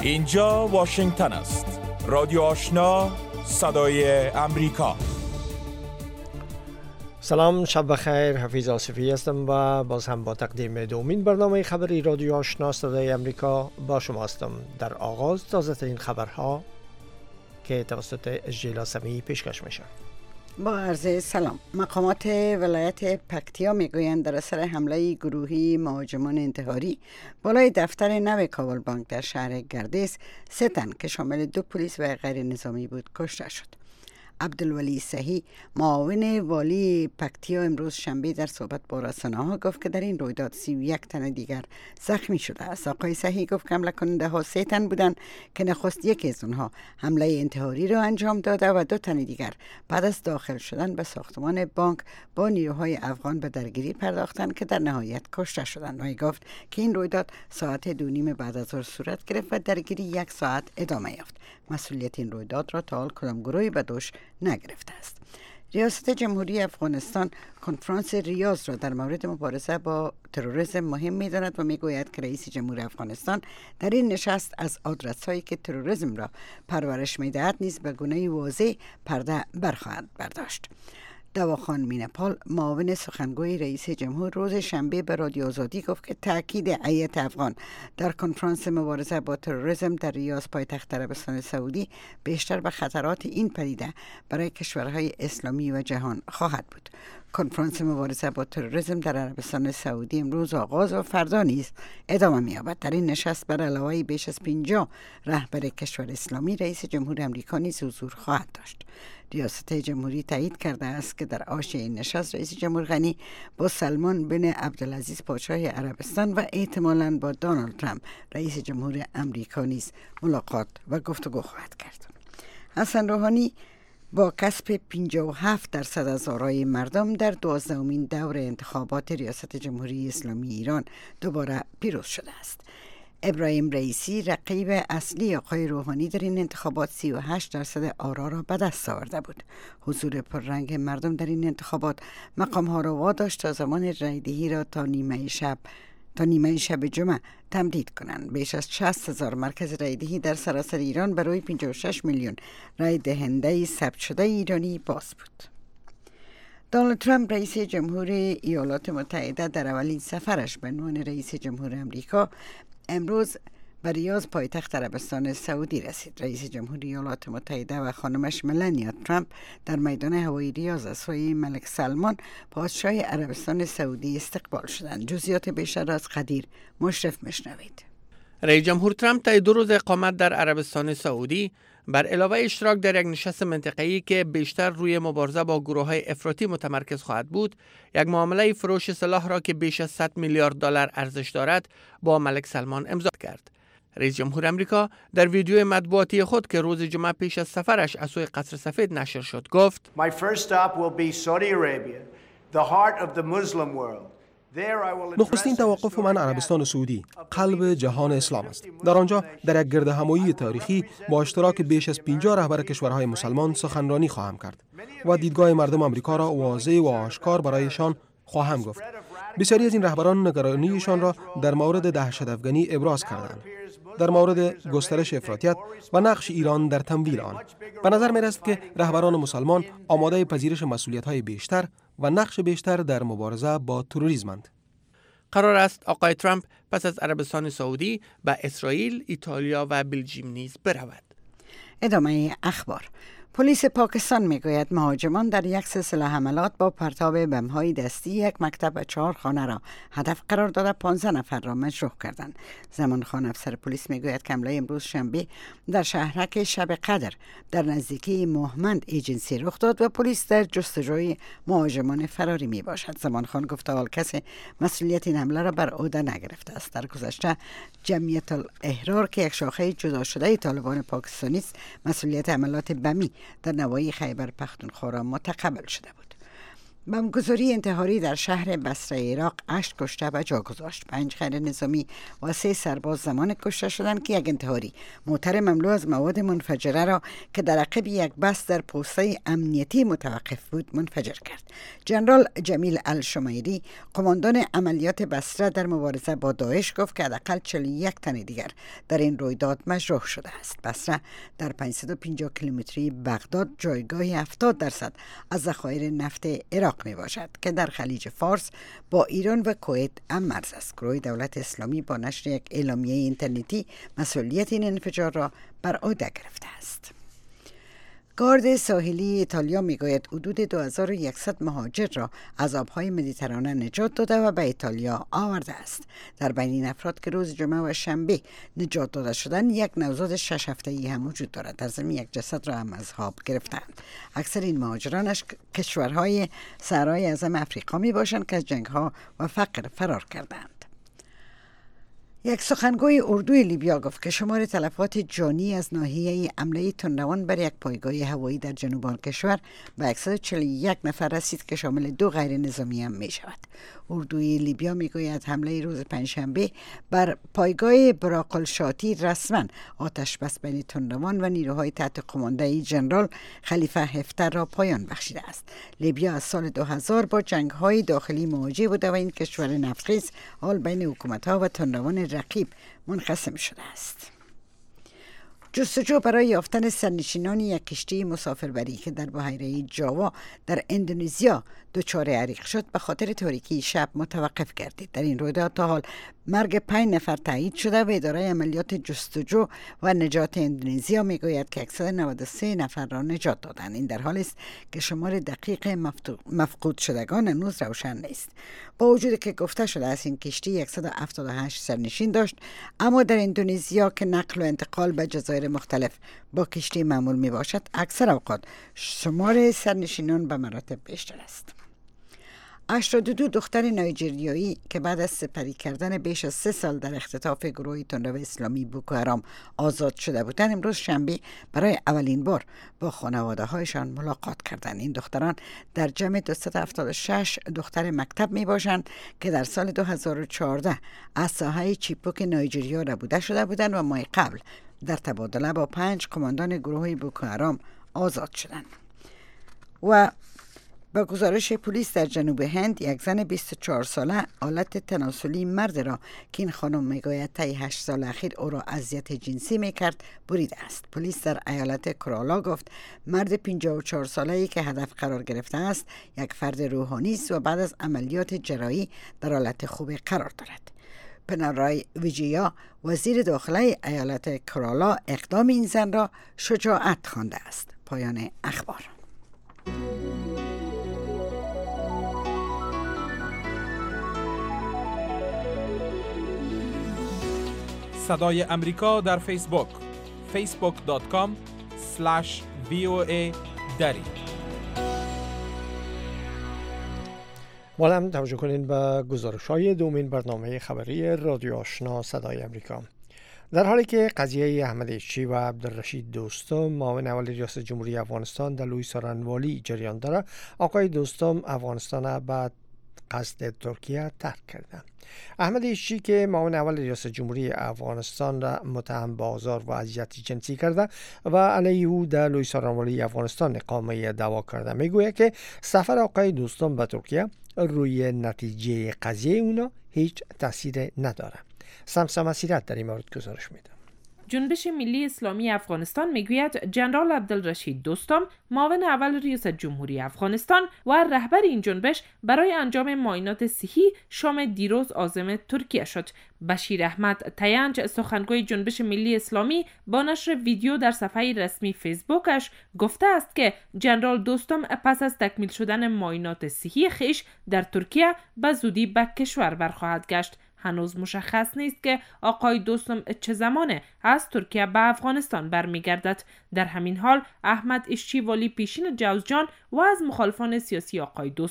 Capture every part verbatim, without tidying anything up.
اینجا واشنگتن است. رادیو آشنا، صدای امریکا. سلام، شب بخیر. حفیظ آصفی هستم و باز هم با تقدیم دومین برنامه خبری رادیو آشنا صدای امریکا با شما هستم. در آغاز تازه ترین خبرها که توسط اجیلا سمی پیشکش میشن. با عرض سلام. مقامات ولایت پکتیا میگویند در اثر حمله گروهی مهاجمان انتحاری بالای دفتر نو کابل بانک در شهر گردیس، سه تن که شامل دو پلیس و غیر نظامی بود کشته شد. عبدالولی صحی، معاون والی پکتیا، امروز شنبه در صحبت با رسانه‌ها گفت که در این رویداد سی و یک تن دیگر زخمی شده است. آقای صحی گفت که حمله کننده ها سه تن بودند که نخست یکی از اونها حمله انتحاری را انجام داده و دو تن دیگر بعد از داخل شدن به ساختمان بانک با نیروهای افغان به درگیری پرداختند که در نهایت کشته شدند. و گفت که این رویداد ساعت دو نیم بعد از ظهر صورت گرفت و درگیری یک ساعت ادامه یافت. مسئولیت این رویداد را تا حال کدام گروهی به دوش نگرفته است. ریاست جمهوری افغانستان کنفرانس ریاض را در مورد مبارزه با تروریسم مهم می‌داند و می‌گوید که رئیس جمهور افغانستان در این نشست از آدرس‌هایی که تروریسم را پرورش می‌دهد نیز به گونه واضح پرده برخواهد برداشت. دواخان مینپال، معاون سخنگوی رئیس جمهور، روز شنبه به رادیو آزادی گفت که تاکید هیئت افغان در کنفرانس مبارزه با تروریسم در ریاض پایتخت عربستان سعودی بیشتر به خطرات این پدیده برای کشورهای اسلامی و جهان خواهد بود. کنفرانس مبارزه با تروریسم در عربستان سعودی امروز آغاز و فردا نیز ادامه می‌یابد. در این نشست بر علاوه بیش از پنجاه رهبر کشور اسلامی، رئیس جمهور آمریکا نیز حضور خواهد داشت. ریاست جمهوری تایید کرده است که در آش این نشست رئیس جمهور غنی با سلمان بن عبدالعزیز پادشاه عربستان و احتمالاً با دونالد ترامپ رئیس جمهور آمریکا نیز ملاقات و گفتگو خواهد کرد. حسن روحانی با کسب پنجاه و هفت درصد از آرای مردم در دوازدهمین دور انتخابات ریاست جمهوری اسلامی ایران دوباره پیروز شده است. ابراهیم رئیسی، رقیب اصلی آقای روحانی، در این انتخابات سی و هشت درصد آرا را به دست آورده بود. حضور پررنگ مردم در این انتخابات مقام ها را واداشت تا زمان رایدهی را تا نیمه شب تا نیمه شب جمعه تمدید کنند. بیش از شصت هزار مرکز رایدهی در سراسر ایران برای پنجاه و شش میلیون رای دهنده ثبت شده ایرانی باز بود. دونالد ترامپ، رئیس جمهور ایالات متحده، در اولین سفرش به عنوان رئیس جمهور آمریکا امروز به ریاض پایتخت عربستان سعودی رسید. رئیس جمهور ایالات متحده و خانمش ملانیا ترامپ در میدان هوایی ریاض از سوی ملک سلمان پادشاه عربستان سعودی استقبال شدند. جزئیات بیشتر از قدیر مشرف مشنوید. رئیس جمهور ترامپ طی دو روز اقامت در عربستان سعودی بر علاوه اشتراک در یک نشست منطقه‌ای که بیشتر روی مبارزه با گروه‌های افراطی متمرکز خواهد بود، یک معامله فروش سلاح را که بیش از صد میلیارد دلار ارزش دارد با ملک سلمان امضا کرد. رئیس جمهور آمریکا در ویدیو مطبوعاتی خود که روز جمعه پیش از سفرش از سوی قصر سفید نشر شد گفت: My first stop will be Saudi Arabia, the heart of the Muslim world. نخستین توقف من عربستان سعودی، قلب جهان اسلام است. در آنجا در یک گردهمایی تاریخی با اشتراک بیش از پنجاه رهبر کشورهای مسلمان سخنرانی خواهم کرد و دیدگاه مردم آمریکا را واضح و آشکار برایشان خواهم گفت. بسیاری از این رهبران نگرانیشان را در مورد دهشت افغانی ابراز کردند، در مورد گسترش افراطیت و نقش ایران در تمویل آن. به نظر می رسد که رهبران مسلمان آماده پذیرش مسئولیت‌های بیشتر و نقش بیشتر در مبارزه با تروریسمند. قرار است آقای ترامپ پس از عربستان سعودی به اسرائیل، ایتالیا و بلژیم نیز برود. ادامه اخبار. پلیس پاکستان میگوید مهاجمان در یک سلسله حملات با پرتاب بم‌های دستی یک مکتب و چهار خانه را هدف قرار داده پانزده نفر را مجروح کردند. زمان خان، افسر پلیس، میگوید که حمله امروز شنبه در شهرک شب قدر در نزدیکی مهمند ایجنسی رخ داد و پلیس در جستجوی مهاجمان فراری می باشد. زمان خان گفت حال کسی مسئولیت این حمله را بر عهده نگرفته است. در گذشته جمعیت الاحرار که یک شاخه جدا شده طالبان پاکستانی است، مسئولیت حملات بمی در نواحی خیبر پختونخوا را متقبل شده بود. بمبگذاری انتحاری در شهر بصره عراق هشت کشته و جا گذاشت. پنج غیر نظامی و سه سرباز زمان کشته شدند که یک انتحاری موتر مملو از مواد منفجره را که در عقب یک بس در پوسته امنیتی متوقف بود منفجر کرد. جنرال جمیل الشمیری قماندان عملیات بصره در مبارزه با داعش گفت که حداقل چهل و یک تن دیگر در این رویداد مجروح شده است. بصره در پانصد و پنجاه کیلومتری بغداد جایگاه هفتاد درصد از ذخایر نفت عراق می باشد که در خلیج فارس با ایران و کویت هم مرز است. گروه دولت اسلامی با نشر یک اعلامیه اینترنتی مسئولیت این انفجار را بر عهده گرفته است. گارد ساحلی ایتالیا میگوید حدود دو هزار و صد مهاجر را از آبهای مدیترانه نجات داده و به ایتالیا آورده است. در بین این افراد که روز جمعه و شنبه نجات داده شدن، یک نوزاد شش هفته‌ای هم وجود دارد. در زمین یک جسد را هم از آب گرفتند. اکثر این مهاجران کشورهای صحرای اعظم افریقا می باشند که از جنگ‌ها و فقر فرار کردند. یک سخنگوی اردوی لیبیا گفت که شمار تلفات جانی از ناحیه حمله تندروان بر یک پایگاه هوایی در جنوب آن کشور به صد و چهل و یک نفر رسید که شامل دو غیر نظامی هم می شود. اردوی لیبیا می گوید حمله روز پنجشنبه بر پایگاه براقلشاتی رسما آتش بس بین تندروان و نیروهای تحت قماندهی جنرال خلیفه حفتر را پایان بخشیده است. لیبیا از سال دو هزار با جنگ‌های داخلی مواجه بوده و این کشور نفتخیز حال بین حکومت‌ها و تندروان رقیب منقسم شده است. جستجو برای یافتن سرنشینان یک کشتی مسافربری که در بحیره جاوا در اندونزیا دچار حریق شد به خاطر تاریکی شب متوقف گردید. در این رویداد تا حال مرگ پنج نفر تایید شده و اداره عملیات جستجو و نجات اندونزیا میگوید که صد و نود و سه نفر را نجات دادند. این در حالی است که شمار دقیق مفقود شدگان هنوز روشن نیست. با وجود که گفته شده است این کشتی صد و هفتاد و هشت سرنشین داشت، اما در اندونزیا که نقل و انتقال به جزایر مختلف با کشتی معمول می باشد، اکثر اوقات شمار سرنشینان به مراتب بیشتر است. هشتاد و دو دختر نایجریایی که بعد از سپری کردن بیش از سه سال در اختطاف گروه تندرو اسلامی بوکو حرام آزاد شده بودند، امروز شنبه برای اولین بار با خانواده هایشان ملاقات کردند. این دختران در جمع دویست و هفتاد و شش دختر مکتب می باشند که در سال دو هزار و چهارده از ساحه چیپوک نایجریا ربوده شده بودند و ماه قبل در تبادله با پنج قماندان گروه بوکو حرام آزاد شدند. و با گزارش پلیس در جنوب هند، یک زن بیست و چهار ساله آلت تناسلی مرد را که این خانم میگوید طی هشت سال اخیر او را اذیت جنسی میکرد بریده است. پلیس در ایالت کرالا گفت مرد پنجاه و چهار ساله‌ای که هدف قرار گرفته است یک فرد روحانی است و بعد از عملیات جراحی در حالت خوب قرار دارد. پنارای ویجیا وزیر داخله ایالت کرالا اقدام این زن را شجاعت خوانده است. پایان اخبار. صدای امریکا در فیسبوک فیسبوک دات کام اسلش وی او ای دری. حالا توجه کنین به گزارش‌های دومین برنامه خبری رادیو آشنا صدای امریکا. در حالی که قضیه احمد ایشچی و عبدالرشید دوستم معاون اول ریاست جمهوری افغانستان در لوی سارنوالی جریان داره، آقای دوستم افغانستان بعد قصد ترکیه ترک کرده. احمد ایشچی که معاون اول ریاست جمهوری افغانستان را متهم به آزار و اذیت جنسی کرده و علیه او در لوی سارنوالی افغانستان اقامه دعوا کرده، میگوید که سفر آقای دوستم به ترکیه روی نتیجه قضیه اونا هیچ تاثیر نداره. سمسم اسیرت در این مورد گزارش میده. جنبش ملی اسلامی افغانستان میگوید جنرال عبدالرشید دوستم معاون اول ریاست جمهوری افغانستان و رهبر این جنبش برای انجام معاینات صحی شام دیروز عازم ترکیه شد. بشیر احمد تینج سخنگوی جنبش ملی اسلامی با نشر ویدیو در صفحه رسمی فیسبوکش گفته است که جنرال دوستم پس از تکمیل شدن معاینات صحی خیش در ترکیه به زودی به کشور برخواهد گشت. هنوز مشخص نیست که آقای دوستم چه زمانه از ترکیه به افغانستان برمیگردد. در همین حال احمد ایشچی والی پیشین جوزجان و از مخالفان سیاسی آقای دوستم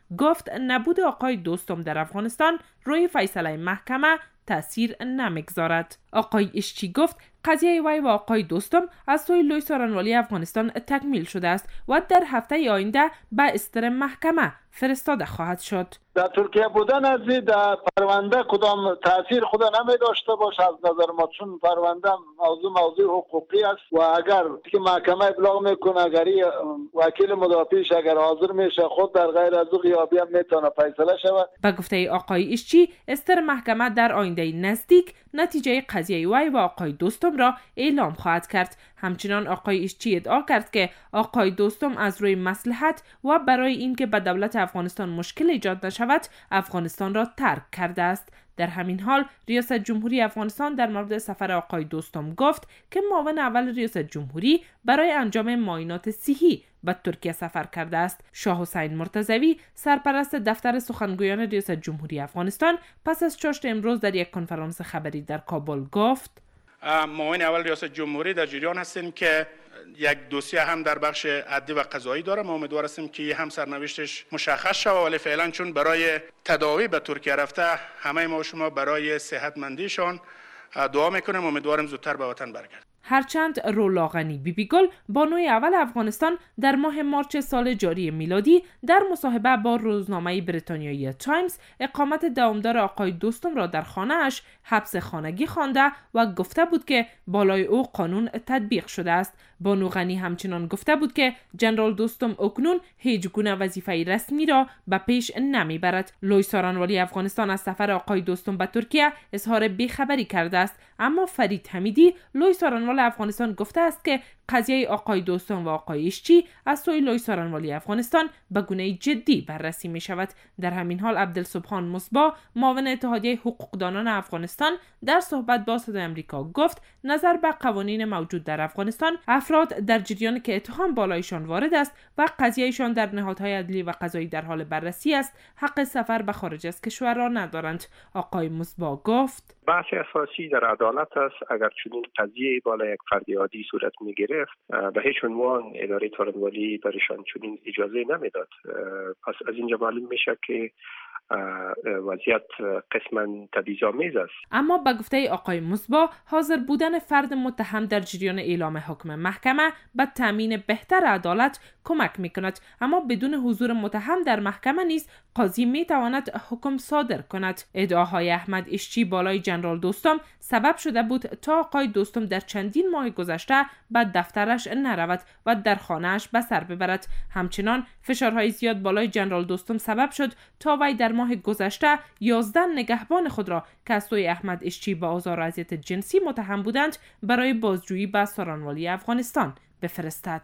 گفت نبود آقای دوستم در افغانستان روی فیصله محکمه تأثیر نمیگذارد. آقای اشچی گفت قضیه وی و آقای دوستم از سوی لوی سارنوالی افغانستان تکمیل شده است و در هفته آینده به استر محکمه فرستاده خواهد شد. در ترکیه بودن از در پرونده کدام تاثیر خدا نمی داشته باشه از نظر ما، چون پرونده موضوع موضوع حقوقی است و اگر که محکمه ابلاغ میکنه، اگر وکیل مدافعش اگر حاضر میشه خود در غیر از او غیابی هم میتونه فیصله شود. به گفته آقای اشچی استر محکمه در آینده نزدیک نتیجه قضیه وی و آقای دوستم را اعلام خواهد کرد. همچنان آقای اشچی ادعا کرد که آقای دوستم از روی مصلحت و برای اینکه به دولت افغانستان مشکل ایجاد نشود افغانستان را ترک کرده است. در همین حال ریاست جمهوری افغانستان در مورد سفر آقای دوستم گفت که معاون اول ریاست جمهوری برای انجام معاینات صحی به ترکیه سفر کرده است. شاه حسین مرتضوی سرپرست دفتر سخنگویان ریاست جمهوری افغانستان پس از چاشت امروز در یک کنفرانس خبری در کابل گفت معاون اول ریاست جمهوری در جریان هستیم که یک دوسیه هم در بخش عدلی و قضایی داره. ما امیدوار هستیم که هم سرنوشتش مشخص شود، ولی فعلا چون برای تداوی به ترکیه رفته همه ما شما برای صحتمندیشان دعا میکنیم، امیدواریم زودتر به وطن برگردند. هرچند رولاغنی بیبی گل بانوی اول افغانستان در ماه مارچ سال جاری میلادی در مصاحبه با روزنامه بریتانیایی تایمز اقامت دائمدار آقای دوستم را در خانه اش حبس خانگی خوانده و گفته بود که بالای او قانون تطبیق شده است. بانو غنی همچنان گفته بود که جنرال دوستم اکنون هیچ گونه وظیفه رسمی را به پیش نمیبرد. لوی سارنوالی افغانستان از سفر آقای دوستم به ترکیه اظهار بیخبری کرده است، اما فرید حمیدی لوی سارنوالی افغانستان گفته است که قضیه آقای دوستم و آقای اشچی از سوی لوی سارنوالی افغانستان به گونه جدی بررسی می شود. در همین حال عبدالسبحان مصباح معاون اتحادیه حقوقدانان افغانستان در صحبت با صدای آمریکا گفت نظر به قوانین موجود در افغانستان افراد در جریان که اتهام بالایشان وارد است و قضیهشان در نهادهای عدلی و قضایی در حال بررسی است حق سفر به خارج از کشور را ندارند. آقای مصباح گفت بحث اساسی در عدالت است. اگر چنین قضیه بالای یک فرد عادی صورت می‌گرفت به هیچ عنوان اداره سارنوالی برایشان چنین اجازه نمیداد. پس از اینجا معلوم میشه که وضعیت قسماً تبعیض‌آمیز است. اما به گفته آقای مصباح حاضر بودن فرد متهم در جریان اعلام حکم محکمه به تامین بهتر عدالت کمک میکند، اما بدون حضور متهم در محکمه نیز قاضی میتواند حکم صادر کند. ادعاهای احمد اشچی بالای جنرال دوستم سبب شده بود تا آقای دوستم در چندین ماه گذشته به دفترش نرود و در خانه‌اش به سر ببرد. همچنان فشارهای زیاد بالای جنرال دوستم سبب شد تا وی در ماه گذشته یازده نگهبان خود را که از سوی احمد اشچی با آزار و اذیت جنسی متهم بودند برای بازجویی به سارنوالی افغانستان بفرستد.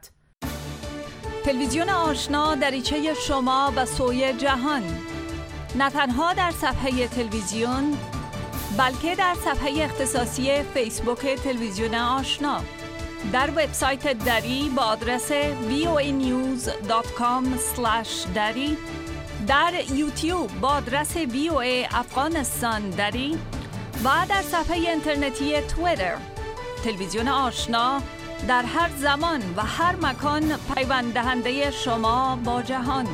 تلویزیون آشنا دریچه شما به سوی جهان، نه تنها در صفحه تلویزیون بلکه در صفحه اختصاصی فیسبوک تلویزیون آشنا، در وبسایت دری با آدرس وی او ای نیوز دات کام اسلش دری، در یوتیوب با آدرس وی او ای افغانستان دری و در صفحه اینترنتی توییتر. تلویزیون آشنا در هر زمان و هر مکان پیوند دهنده شما با جهان.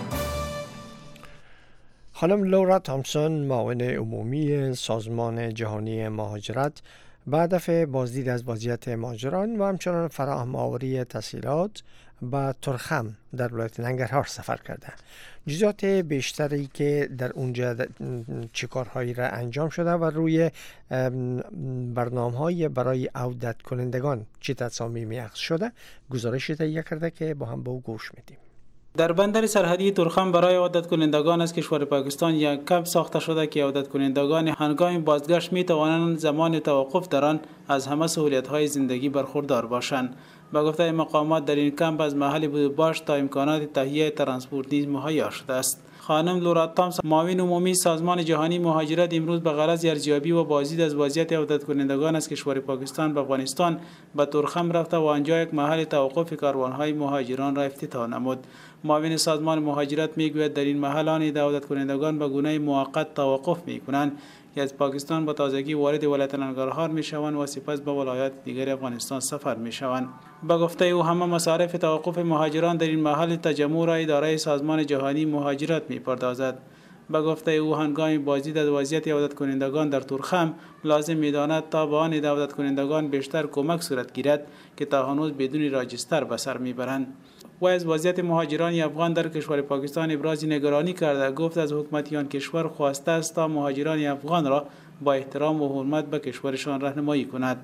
خانم لورا تامسون معاون عمومی سازمان جهانی مهاجرت به هدف بازدید از وضعیت مهاجران و همچنان فراهم آوری تسهیلات به ترخم در ولایت ننگرهار سفر کرده. جزئیات بیشتری که در اونجا چه کارهایی را انجام شده و روی برنامه‌های برای عودت کنندگان چه تصامیمی اخذ شده گزارشی تهیه کرده که با هم با او گوش میدیم. در بندر سرحدی ترخم برای عودت کنندگان از کشور پاکستان یک کمپ ساخته شده که عودت کنندگان هنگام بازگشت می توانند زمان توقف در آن از همه سهولیت‌های زندگی برخوردار باشند. با گفته مقامات در این کمپ از محل بود باش تا امکانات تهیه ترانسپورت نیز مهیا شده است. خانم لورا تامسون معاون عمومی سازمان جهانی مهاجرت امروز به غرض ارزیابی و بازدید از وضعیت عودت کنندگان از کشور پاکستان به افغانستان به ترخم رفته و آنجا یک محل توقف کاروان‌های مهاجران را افتتاح نمود. معاون سازمان مهاجرت میگوید در این محل آن عودت کنندگان به گونه موقت توقف میکنند که از پاکستان با تازگی وارد ولایت ننگرهار میشوند و سپس به ولایات دیگر افغانستان سفر میشوند. با گفته او همه مصارف توقف مهاجران در این محل تجمع را اداره سازمان جهانی مهاجرت میپردازد. با گفته او هنگام بازدید از وضعیت عودت کنندگان در تورخم لازم می‌داند تا به آن عودت کنندگان بیشتر کمک صورت گیرد که تا هنوز بدون راجستر به سر میبرند. و از وضعیت مهاجران افغان در کشور پاکستان ابراز نگرانی کرده. گفت از حکومتیان کشور خواسته است تا مهاجران افغان را با احترام و حرمت به کشورشان راهنمایی کند.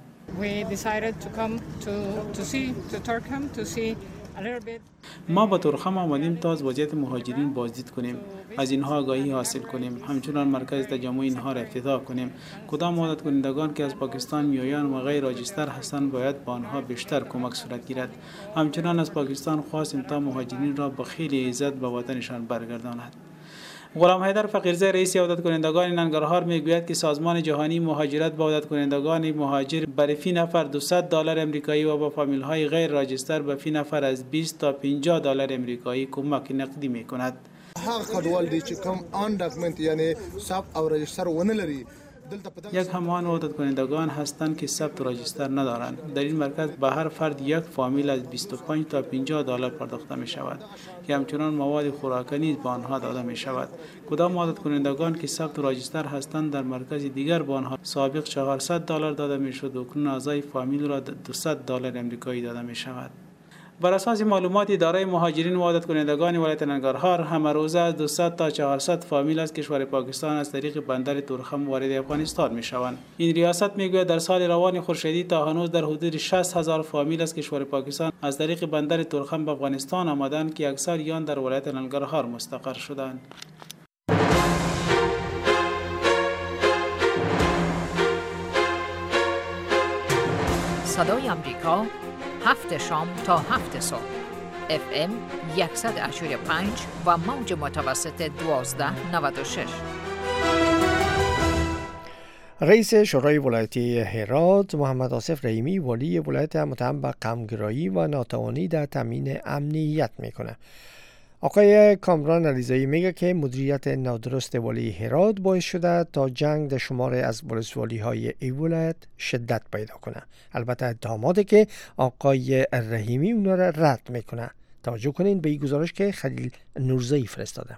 ما با تورخم آمدیم تا از وضعیت مهاجرین بازدید کنیم، از اینها آگاهی حاصل کنیم، همچنان مرکز تجمع اینها را افتتاح کنیم. کدام عودت کنندگان که از پاکستان میآیند و غیر راجستر هستند باید با آنها بیشتر کمک صورت گیرد. همچنان از پاکستان خواستیم تا مهاجرین را با خیلی عزت به وطنشان برگرداند. غلام حیدر فقیرزی رئیس عودت کنندگان ننگرهار میگوید که سازمان جهانی مهاجرت با عودت کنندگان مهاجر برای فی نفر دویست دلار امریکایی و با فامیل های غیر راجستر به فی نفر از بیست تا پنجاه دلار امریکایی کمک نقدی میکند. هغه کډوال دی چې کوم آن ډاکومنت یعنی ثبت او رجستر ونه لري. یک همان عودت کنندگان هستند که ثبت و راجستر ندارند. در این مرکز به هر فرد یک فامیل از بیست و پنج تا پنجاه دلار پرداخته می شود که همچنان مواد خوراکی نیز به آنها داده می شود. کدام عودت کنندگان که ثبت و راجستر هستند در مرکز دیگر به آنها سابق چهارصد دلار داده می شد و اکنون اعضای فامیل را دویست دلار امریکایی داده می شود. بر اساس معلومات اداره مهاجرین و عودت کنندگان ولایت ننگرهار همه روزه از دویست تا چهارصد فامیل از کشور پاکستان از طریق بندر تورخم وارد افغانستان می شوند. این ریاست میگوید در سال روان خورشیدی تا هنوز در حدود شصت هزار فامیل از کشور پاکستان از طریق بندر تورخم به افغانستان آمدند که اکثر آن در ولایت ننگرهار مستقر شدند. صدای آمریکا هفت شام تا هفت صبح اف ام صد و پنج و موج متوسط دوازده نود و شش. رئیس شورای ولایتی هرات محمد آصف رحیمی والی ولایت متهم به قمع‌گرایی و ناتوانی در تامین امنیت میکنه. آقای کامران علیزایی میگه که مدیریت نادرست والی هرات باعث شده تا جنگ در شمار از ولسوالی های این ولایت شدت پیدا کنه. البته اتهاماتی که آقای رحیمی اونا را رد میکنه. توجه کنین به این گزارش که خلیل نورزی فرستاده.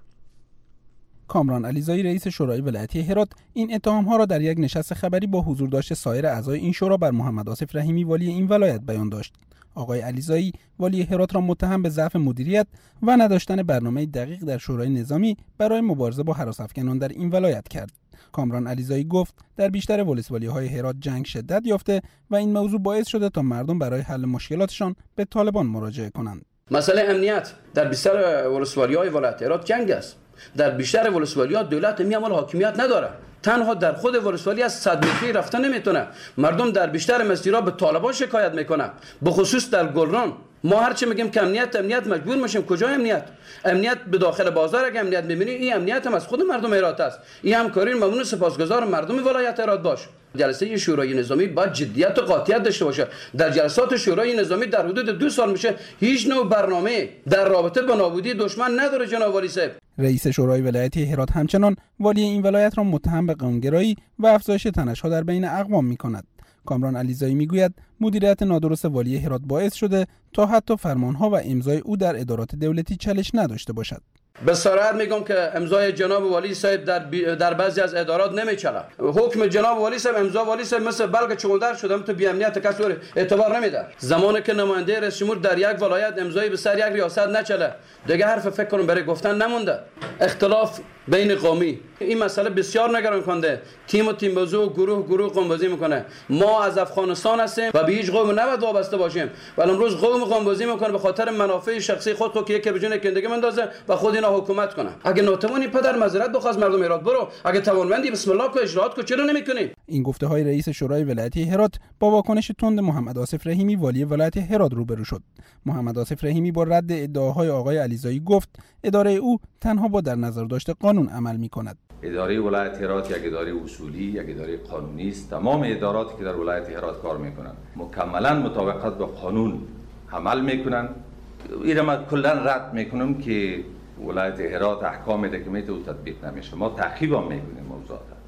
کامران علیزایی رئیس شورای ولایتی هرات این اتهام ها را در یک نشست خبری با حضور داشت سایر اعضای این شورا بر محمد آصف رحیمی والی این ولایت بیان داشت. آقای علیزایی والی هرات را متهم به ضعف مدیریت و نداشتن برنامه دقیق در شورای نظامی برای مبارزه با هراس افکنان در این ولایت کرد. کامران علیزایی گفت در بیشتر ولسوالی های هرات جنگ شدت یافته و این موضوع باعث شده تا مردم برای حل مشکلاتشان به طالبان مراجعه کنند. مسئله امنیت در بیشتر ولسوالی های ولایت هرات جنگ است. در بیشتر ولسوالی ها دولت میعمل حاکمیت نداره. تنها در خود ولسوالی از صد متری رفتن نمیتونه. مردم در بیشتر مسیرها به طالبان شکایت میکنن. به خصوص در گلران ما هرچی میگیم که امنیت امنیت مجبور میشیم. کجای امنیت؟ امنیت به داخل بازار اگه امنیت میبینی این امنیت هم از خود مردم هرات است. این همکاری ممنون سپاسگزار مردم ولایت هرات باش. جلسه شورای نظامی باید جدیت و قاطعیت داشته باشه. در جلسات شورای نظامی در حدود دو سال میشه هیچ نوع برنامه در رابطه با نابودی دشمن نداره جناب والی صاحب. رئیس شورای ولایتی هرات همچنان والی این ولایت را متهم به قوم‌گرایی و افزایش تنش‌ها در بین اقوام می‌کند. کامران علیزایی میگوید مدیریت نادرست والی هرات باعث شده تا حتی فرمانها و امضای او در ادارات دولتی چالش نداشته باشد. به صراحت میگم که امضای جناب والی صاحب در بی... در بعضی از ادارات نمیچله. حکم جناب والی صاحب امضا والی صاحب مثل بلک چغندر شده تو بی امنیت کسی اعتبار نمیده. زمانی که نماینده رئیس جمهور در یک ولایت امضای به سر یک ریاست نچله دیگه حرف فکر کنم برای گفتن نمونده. اختلاف بین قومی این مسئله بسیار نگران کننده. تیم و تیم بازی و گروه گروه قوم بازی میکنه. ما از افغانستان هستیم و به هیچ قوم نباید وابسته باشیم. ولی امروز قوم قوم بازی میکنه به خاطر منافع شخصی خود خود که یک بجون کندگی مندازه و خود اینا حکومت کنه. اگه ناتوانی پدر معذرت بخواست مردم هرات برو. اگه توانمندی بسم الله کو اجراات کو چرا نمیکنی؟ این گفته های رئیس شورای ولایتی هرات با واکنش تند محمد آصف رحیمی والی ولایت هرات روبرو شد. محمد آصف رحیمی با رد ادعاهای آقای علیزایی گفت اداره او تنها با در نظر داشته قانون عمل می‌کند. اداره ولایت هرات یک اداره اصولی، یک اداره قانونی است. تمام اداراتی که در ولایت هرات کار می‌کنند مکملاً مطابقت با قانون عمل می‌کنند. این ما کلاً رد می‌کنم که ولایت هرات احکام ده که میتونه تطبیق نمیشه. ما تعقیب هم می‌کنیم موضوعات.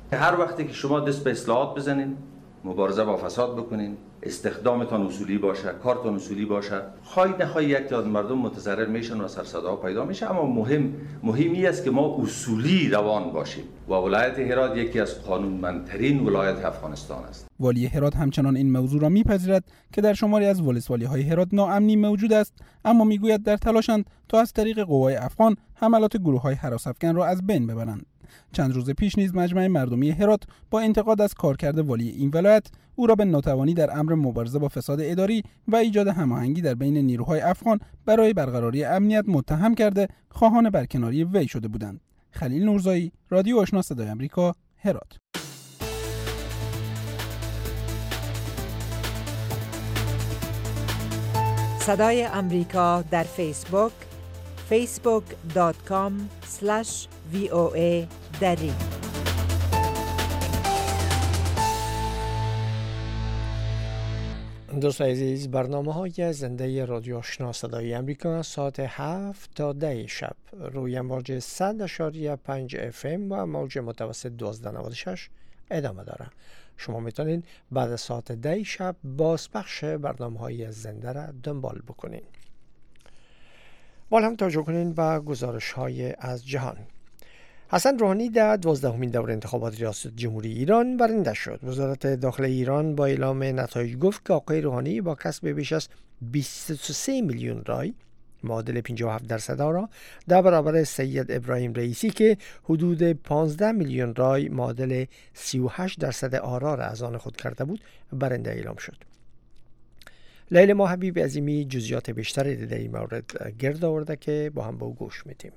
هر وقتی که شما دست به اصلاحات بزنین، مبارزه با فساد بکنین، استخدامتان اصولی باشه، کارتان اصولی باشه، خواهی نخواهی یک تعداد مردم متضرر میشن و سرصدا پیدا میشه، اما مهم مهمی است که ما اصولی روان باشیم و ولایت هرات یکی از قانونمندترین ولایت افغانستان است. والی هرات همچنان این موضوع را میپذیرد که در شماری از ولسوالی‌های هرات ناامنی موجود است، اما میگوید در تلاشند تا از طریق قوای افغان حملات گروه‌های هراس‌افکن را از بین ببرند. چند روز پیش نیز مجمع مردمی هرات با انتقاد از کارکرد والی این ولایت او را به ناتوانی در امر مبارزه با فساد اداری و ایجاد هماهنگی در بین نیروهای افغان برای برقراری امنیت متهم کرده خواهان برکناری وی شده بودند. خلیل نورزایی، رادیو آشنا صدای آمریکا، هرات. صدای آمریکا در فیسبوک فیسبوک دات کام اسلش وی او ای دری. دوستان عزیز، برنامه های زنده رادیو آشنا صدای آمریکا ساعت هفت تا ده شب روی موج صد اشاری پنج اف ام و موج متوسط دوازده نود و شش ادامه داره. شما میتونید بعد ساعت ده شب بازپخش برنامه های زنده را دنبال بکنین. بالا هم توجه کنین به گزارش های از جهان. حسن روحانی در دوازدهمین دور انتخابات ریاست جمهوری ایران برنده شد. وزارت داخله ایران با اعلام نتایج گفت که آقای روحانی با کسب بیش از بیست و سه میلیون رای معادل پنجاه و هفت درصد آرا در برابر سید ابراهیم رئیسی که حدود پانزده میلیون رای معادل سی و هشت درصد آرا را از آن خود کرده بود برنده اعلام شد. لیلا ما حبیب عظیمی جزئیات بیشتری در این مورد گرد آورده که با هم با او گوش میدیم.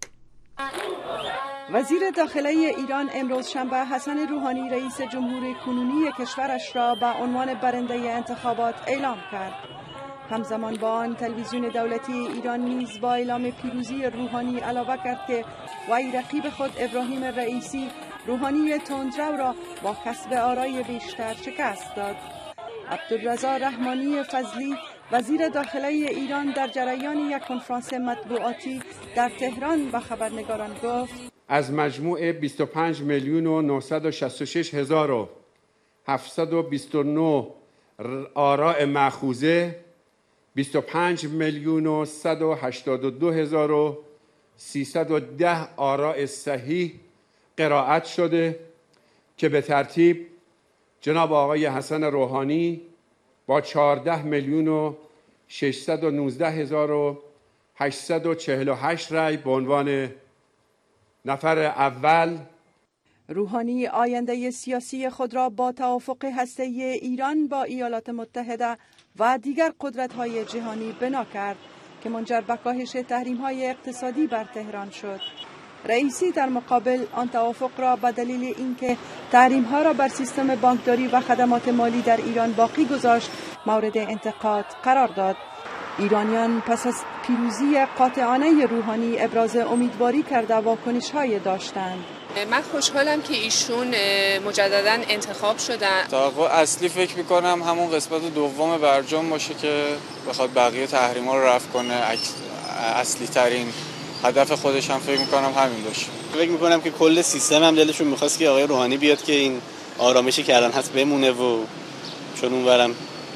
وزیر داخله ایران امروز شنبه حسن روحانی رئیس جمهور کنونی کشورش را به عنوان برنده انتخابات اعلام کرد. همزمان با آن تلویزیون دولتی ایران نیز با اعلام پیروزی روحانی علاوه کرد که وی رقیب خود ابراهیم رئیسی روحانی تندرو را با کسب آرای بیشتر شکست داد. عبدالرضا رحمانی فضلی وزیر داخله ایران در جریان یک کنفرانس مطبوعاتی در تهران به خبرنگاران گفت از مجموع بیست و پنج میلیون و نهصد و شصت و شش هزار و هفتصد و بیست و نه آراء مأخوذه بیست و پنج میلیون و صد و هشتاد و دو هزار و سیصد و ده آراء صحیح قرائت شده که به ترتیب جناب آقای حسن روحانی با چهارده میلیون و ششصد و نوزده هزار و هشتصد و چهل و هشت رای به عنوان نفر اول. روحانی آینده سیاسی خود را با توافق هسته‌ای ایران با ایالات متحده و دیگر قدرت‌های جهانی بنا کرد که منجر به کاهش تحریم‌های اقتصادی بر تهران شد. رئیسی در مقابل آن توافق را به دلیل اینکه تحریم‌ها را بر سیستم بانکداری و خدمات مالی در ایران باقی گذاشت مورد انتقاد قرار داد. ایرانیان پس از پیروزی قاطعانه روحانی ابراز امیدواری کرده واکنش‌های داشتند. من خوشحالم که ایشون مجددا انتخاب شدن. توقع اصلی فکر می‌کنم همون قسمت دوم برجام باشه که بخواد بقیه تحریم‌ها رو رفع کنه. اصلی ترین هدف خودش هم فکر می‌کنم همین باشه. فکر می‌کنم که کل سیستم هم دلشون می‌خواست که آقای روحانی بیاد که این آرامشی که الان هست بمونه و چون اونورم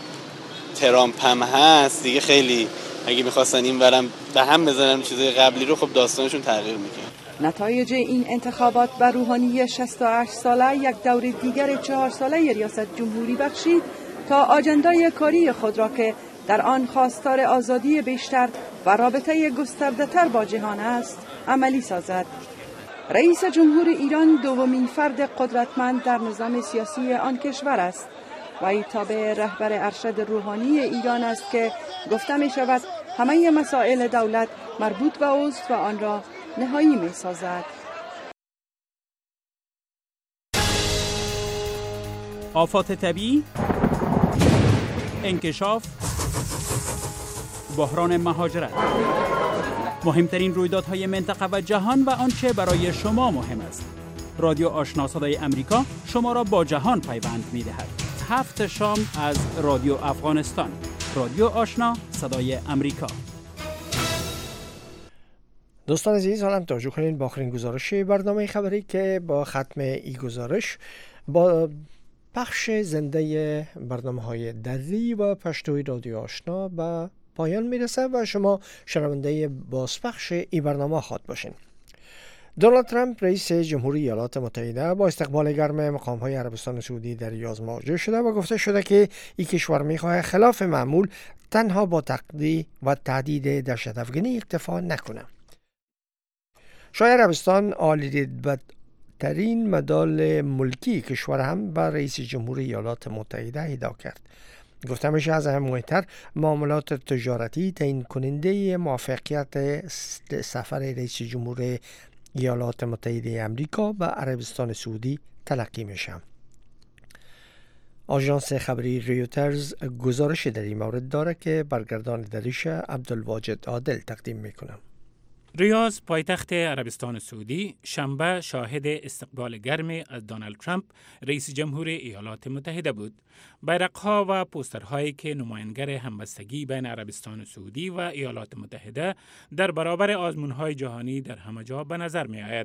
ترامپ هم هست دیگه خیلی اگه می‌خواستن این ورم به هم بزنن چیزای قبلی رو خب داستانشون تغییر می‌کنه. نتایج این انتخابات به روحانی شصت و هشت ساله یک دور دیگر چهار ساله ریاست جمهوری بخشید تا آجندای کاری خود را که در آن خواستار آزادی بیشتر و رابطه گسترده‌تر با جهان است عملی سازد. رئیس جمهور ایران دومین فرد قدرتمند در نظام سیاسی آن کشور است و ای تابع رهبر ارشد روحانی ایران است که گفته می شود همه مسائل دولت مربوط به اوست و آن را نهایی می سازد. آفات طبیعی، انکشاف، بحران مهاجرت، مهمترین رویدادهای منطقه و جهان و آنچه برای شما مهم است. رادیو آشنا صدای امریکا شما را با جهان پیوند می دهد. هفت شام از رادیو افغانستان. رادیو آشنا صدای امریکا. دوستان عزیز، حالا توجه کنین با آخرین گزارش برنامه خبری که با ختم این گزارش با پخش زنده برنامه های دری و پشتوی رادیو آشنا به پایان میرسه و شما شنونده بازپخش این برنامه خواهد باشین. دونالد ترامپ رئیس جمهوری ایالات متحده با استقبال گرم مقام‌های عربستان سعودی در ریاض مواجه شده و گفته شده که این کشور می‌خواهد خلاف معمول تنها با تقدید و تهدید دهشت افکنی اکتفا نکنه. شاه عربستان عالی رتبه‌ترین مدال ملکی کشور هم به رئیس جمهوری ایالات متحده اهدا کرد. گفته میشه از اهم مهمتر معاملات تجارتی تعیین کننده موفقیت سفر رئیس جمهور ایالات متحده آمریکا به عربستان سعودی تلقی میشه. آژانس خبری ریوترز گزارش در این مورد داره که برگردان دریش عبدالواجد عادل تقدیم میکنه. ریاض پایتخت عربستان سعودی شنبه شاهد استقبال گرمی از دونالد ترامپ رئیس جمهور ایالات متحده بود. بیرق‌ها و پوسترهایی که نمایانگر همبستگی بین عربستان سعودی و ایالات متحده در برابر آزمون‌های جهانی در همه جا به نظر می آید.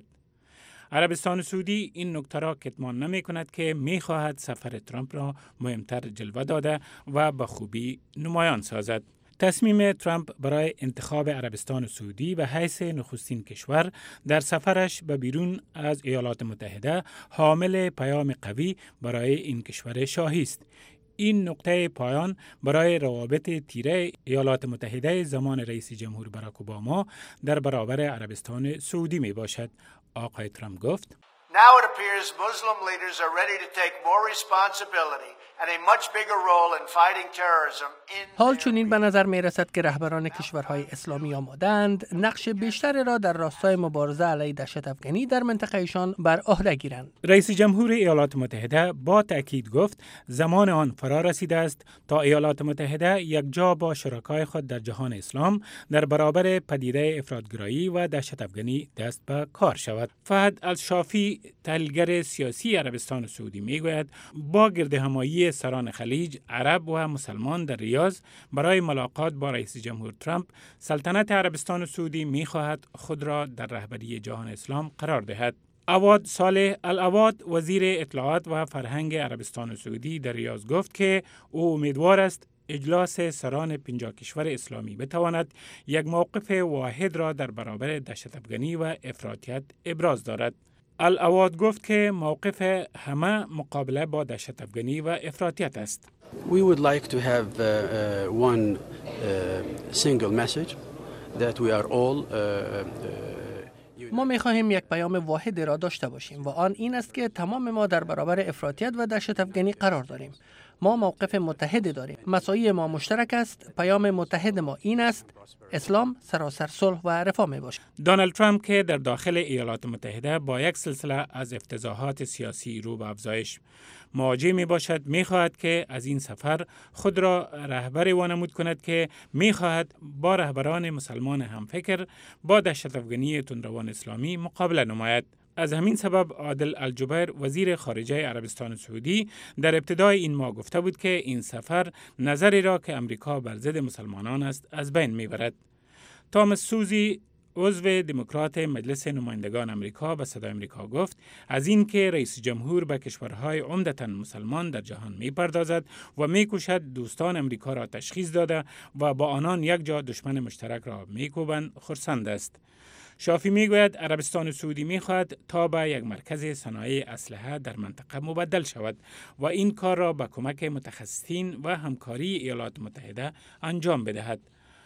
عربستان سعودی این نکته را کتمان نمی کند که می خواهد سفر ترامپ را مهمتر جلوه داده و به خوبی نمایان سازد. تصمیم ترامپ برای انتخاب عربستان سعودی به حیث نخستین کشور در سفرش به بیرون از ایالات متحده حامل پیام قوی برای این کشور شاهی است. این نقطه پایان برای روابط تیره ایالات متحده زمان رئیس جمهور باراک اوباما در برابر عربستان سعودی می باشد. آقای ترامپ گفت: Now it appears Muslim leaders are ready to take more responsibility and a much bigger role in fighting terrorism in حال چنین به نظر می رسد که رهبران کشورهای اسلامی آماده‌اند نقش بیشتری را در راستای مبارزه علیه دهشت افکنی در منطقهشان بر عهده گیرند. رئیس جمهور ایالات متحده با تأکید گفت زمان آن فرا رسیده است تا ایالات متحده یکجا با شرکای خود در جهان اسلام در برابر پدیده افراطگرایی و دهشت افکنی دست به کار شود. فهد الشافی، تحلیلگر سیاسی عربستان سعودی میگوید با گردهمایی سران خلیج، عرب و مسلمان در ریاض برای ملاقات با رئیس جمهور ترامپ، سلطنت عربستان سعودی میخواهد خود را در رهبری جهان اسلام قرار دهد. عواد صالح العواد، وزیر اطلاعات و فرهنگ عربستان سعودی در ریاض گفت که او امیدوار است اجلاس سران پنجاه کشور اسلامی بتواند یک موقف واحد را در برابر دهشت افکنی و افراطیت ابراز دارد. العواد گفت که موقف همه مقابله با دهشت افکنی و افراطیت است. We would like to have uh, uh, one uh, single message that we are all uh, uh, ما می‌خواهیم یک پیام واحد را داشته باشیم و آن این است که تمام ما در برابر افراطیت و دهشت افکنی قرار داریم. ما موقف متحد داریم. مساعی ما مشترک است. پیام متحد ما این است: اسلام سراسر صلح و رفاه می باشد. دونالد ترامپ که در داخل ایالات متحده با یک سلسله از افتضاحات سیاسی رو به افزایش مواجه می باشد، می خواهد که از این سفر خود را رهبری وانمود کند که می خواهد با رهبران مسلمان همفکر با دهشت افکنی تندروان اسلامی مقابله نماید. از همین سبب عادل الجبیر، وزیر خارجه عربستان سعودی، در ابتدای این ماه گفته بود که این سفر نظری را که امریکا بر ضد مسلمانان است از بین میبرد. تامس سوزی، عضو دموکرات مجلس نمایندگان امریکا، به صدای امریکا گفت از این که رئیس جمهور به کشورهای عمدتاً مسلمان در جهان میپردازد و میکوشد دوستان امریکا را تشخیص داده و با آنان یک جا دشمن مشترک را میکوبند، خرسند است. شافی میگوید عربستان سعودی میخواهد تا به یک مرکز صنایع اسلحه در منطقه مبدل شود و این کار را با کمک متخصصین و همکاری ایالات متحده انجام بدهد.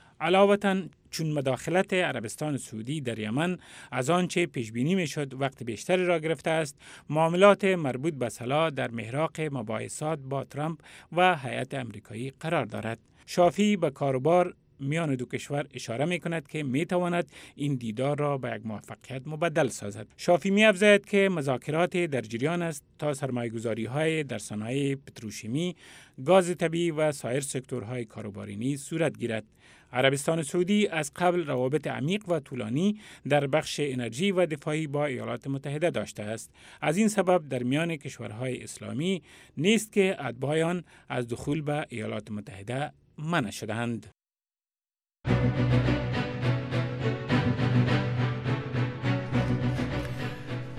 علاوه چون مداخلت عربستان سعودی در یمن از آنچه پیش بینی میشد وقت بیشتری را گرفته است، معاملات مربوط به سلاح در محراق مباحثات با ترامپ و هیئت امریکایی قرار دارد. شافی به کاروبار میان دو کشور اشاره می کند که می تواند این دیدار را به یک موفقیت مبدل سازد. شافی می افزاید که مذاکرات در جریان است تا سرمایه‌گذاری های در صنایع پتروشیمی، گاز طبیعی و سایر سکتورهای کاروباری نیز صورت گیرد. عربستان سعودی از قبل روابط عمیق و طولانی در بخش انرژی و دفاعی با ایالات متحده داشته است. از این سبب در میان کشورهای اسلامی نیست که اتباعان از دخول به ایالات متحده منع شدند.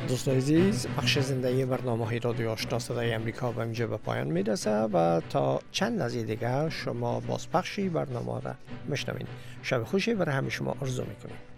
دوستان عزیز، بخش زنده برنامه های رادیو آشنا صدای امریکا به اینجا به پایان میرسه و تا چند لحظه دیگر شما بازپخشی برنامه را میشنوین. شب خوشی برای همه شما آرزو میکنیم.